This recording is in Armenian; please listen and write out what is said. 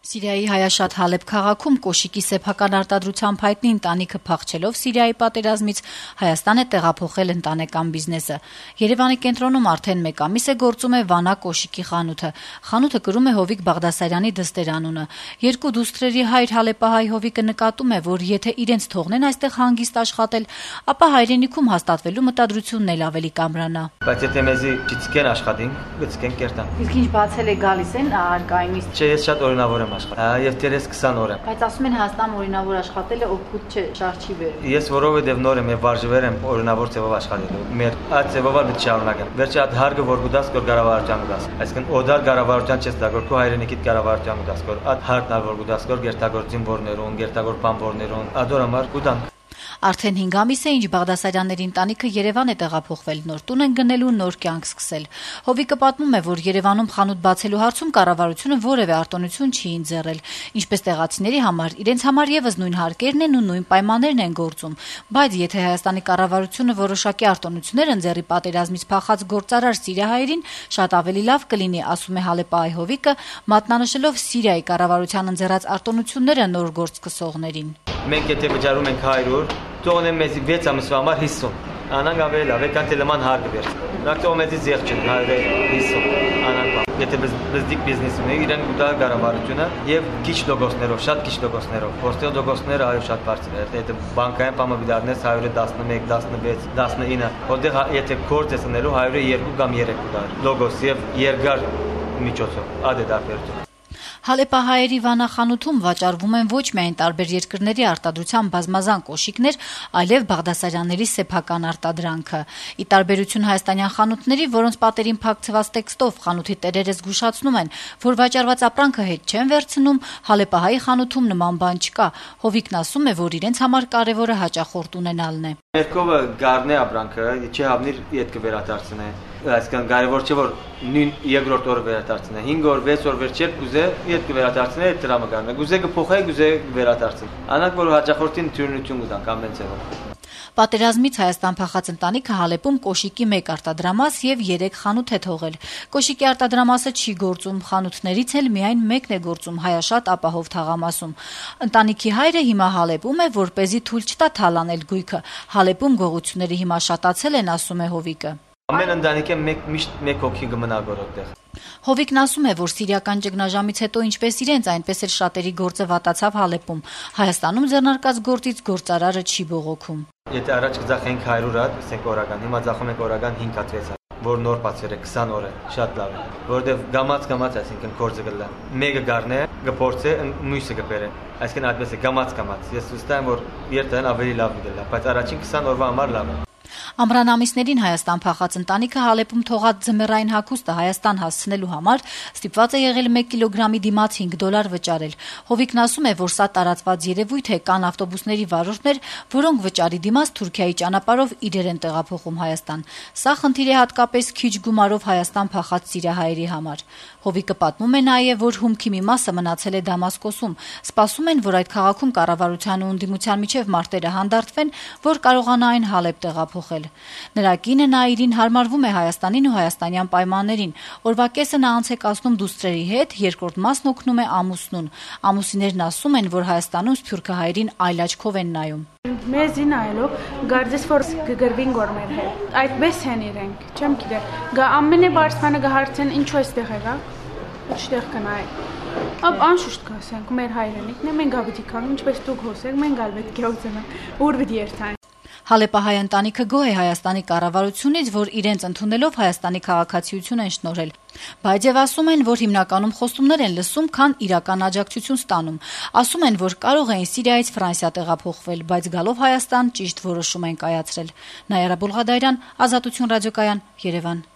Սիրիայի հայաշատ Հալեբ քաղաքում կոշիկի սեփական արտադրությամբ հայտնի ընտանիքը փախչելով Սիրիայի պատերազմից Հայաստան է տեղափոխել ընտանեկան բիզնեսը։ Երևանի կենտրոնում արդեն 1 ամիս է գործում է Վանա կոշիկի խանութը։ Խանութը կրում է Հովիկ Բաղդասարյանի դստեր անունը։ Երկու դուստրերի հայր Հալեպահայ Հովիկը նկատում է, որ եթե իրենց թողնեն այստեղ հանգիստ աշխատել, ապա հայրենիքում հաստատվելու մտադրությունն էլ ավելի կամրանա։ Բայց եթե մեզի չցկեն աշխատենք, գցկեն կերտան։ Իսկ ինչ բացել է գալիս են արկայինից։ Չէ, ես շատ օրինավոր եմ Եվ դերես 20 օր եմ։ Բայց ասում են Հայաստան օրինավոր աշխատելը օգուտ չէ, շարժ չի բերում։ Ես որովհետև նոր եմ եւ վարժվեր եմ օրինավոր ձևով աշխատելու։ Մեր այդ ձևով էլ չշարունակեմ։ Վերջի այդ հարգը որ գուտաս կոր կառավարության գուտաս։ Այսինքն օդար կառավարության չես դակոր քո հայրենիքիդ կառավարության գուտաս կոր։ Այդ հարկն որ գուտաս կոր գերտագոր զինվորներուն, գերտագոր բանվորներուն, ադորամար գուտան։ Արդեն 5 ամիս է ինչ Բաղդասարյանների ընտանիքը Երևան է տեղափոխվել, նոր տուն են գնելու, նոր կյանք սկսել։ Հովիկը պատմում է, որ Երևանում խանութ բացելու հարցում կառավարությունը որևէ արտոնություն չի ընձեռել։ Ինչպես տեղացիների համար, իրենց համար եւս նույն հարկերն են ու նույն պայմաններն են գործում։ Բայց եթե Հայաստանի կառավարությունը որոշակի արտոնություններ ընձեռի պատերազմից փախած գործարար սիրիահայերին, շատ ավելի լավ կլինի, ասում է Հալեպահայ Հովիկը, մատնանշելով Սիրիայի կառավարության ընձեռած արտոնությունները նոր գործ սկսողներին։ Մենք եթե վճարում ենք 100, թողնեն մեզի 6 ամսվա համար 50։ Անանք ավելի լավ, եկան տելման հարգ վերց։ Նրանք թող մեզի զեղչ են 150 անանք։ Եթե բզդիկ բիզնես ունի, իրեն գուտա կառավարությունը եւ քիչ լոգոսներով, շատ քիչ լոգոսներով։ Որտեղ լոգոսները այո շատ բարձր է։ Եթե բանկային պամավիդարնես 111, 16, 19, որտեղ եթե գործ ես ունելու 102 կամ 3 գուտա լոգոս եւ երկար միջոցով։ Ադե դարբերություն։ Հալեպահայերի Վանա խանութում վաճառվում են ոչ միայն տարբեր երկրների արտադրության բազմազան կոշիկներ, այլև Բաղդասարյանների սեփական արտադրանքը։ Ի տարբերություն հայաստանյան խանութների, որոնց պատերին փակցված տեքստով խանութի տերերը զգուշացնում են, որ վաճառված ապրանքը հետ չեն վերցնում, Հալեպահայի խանութում նման բան չկա։ Հովիկն ասում է, որ իրենց համար կարևորը հաճախորդ ունենալն է։ Ներքովը գարնե ապրանքը չի հավնիր իդ կվերադարձնե։ Այսինքն կարևոր չէ որ նույն երկրորդ օրը վերադարձնե 5 օր 6 օր վերջեր կուզե իդ կվերադարձնե այդ դրամը գարնե գուզե կփոխե գուզե վերադարձնի անակ որ հաճախորդին թյուրնություն կտան կամ մենցերով։ Պատերազմից Հայաստան փախած ընտանիքը Հալեպում կոշիկի 1 արտադրամաս եւ 3 խանութ է թողել։ Կոշիկի արտադրամասը չի գործում, խանութներից էլ միայն 1-ն է գործում հայաշատ ապահով թաղամասում։ Ընտանիքի հայրը հիմա Հալեպում է, որպեսզի թույլ չտա թալանել գույքը։ Հալեպում գողությունները հիմա շատացել են, ասում է Հովիկը։ Ամեն ընտանիքը միշտ 1 հոգի կմնա գորոտեղ։ Հովիկն ասում է, որ սիրիական ճգնաժամից հետո ինչպես իրենց, այնպես էլ շատերի գործը վատացավ Հալեպում։ Հայաստանում ձեռնարկած գործից գործարարը չի բողոքում։ Եթե առաջ կձախենք 100 հատ, ասենք օրական, հիմա ձախում ենք օրական 5 հատ 6 հատ, որ նոր բացեր է 20 օր է, շատ լավ է, որովհետև գամած, այսինքն գործը գլա։ Մեկը գարնե, գփորձե, մյուսը գբերե։ Այսինքն այդպես է գամած։ Ես ուստա եմ, որ երթան ավելի լավ դելա, բայց առաջին 20 օրվա համար լավ է։ Ամռան ամիսներին Հայաստան փախած ընտանիքը Հալեպում թողած ձմեռային հագուստը Հայաստան հասցնելու համար ստիպված է եղել 1 կիլոգրամի դիմաց $5 վճարել։ Հովիկն ասում է, որ սա տարածված երևույթ է, կան ավտոբուսների վարորդներ, որոնք վճարի դիմաց Թուրքիայի ճանապարհով իրեր են տեղափոխում Հայաստան։ Սա խնդիր է հատկապես քիչ գումարով Հայաստան փախած սիրիահայերի համար։ Հովիկը պատմում է նաև, որ հումքի մի մասը մնացել է Դամասկոսում։ Սպասում են, որ այդ քաղաքում կառավարության ու ընդդիմության միջև մարտերը հանդարտվեն, որ կարողանային Հալեբ տեղափոխել։ Նրա կինը Նաիրին հարմարվում է Հայաստանին ու հայաստանյան պայմաններին։ Օրվա կեսը նա անց է կացնում դուստրերի հետ, երկրորդ մասն օգնում է ամուսնուն։ Ամուսիններն ասում են, որ Հայաստանում սփյուռքահայերին այլ աչքով են նայում։ Մեզի նայելով գարձես որ կգրվին գորմեր հետ այդպես են իրենք չեմ գիտեմ գա ամենը բարսմանը գահարցեն ինչու էստեղ եղա ինչտեղ կնայ ապ անշուշտ կասենք մեր հայրենիքն է մենք գաբիթի քանում ինչպես դուք հոսեք մենք գալ պետք է ուզենանք ուր պիտի երթան Հալեպահայ ընտանիքը գոհ է Հայաստանի կառավարությունից, որ իրենց ընդունելով Հայաստանի քաղաքացիություն են շնորհել, բայց եւ ասում են, որ հիմնականում խոստումներ են լսում, քան իրական աջակցություն ստանում։ Ասում են, որ կարող էին Սիրիայից Ֆրանսիա տեղափոխվել, բայց գալով Հայաստան ճիշտ որոշում են կայացրել։ Նայարա Բուլղադարյան, Ազատություն ռադիոկայան, Երևան։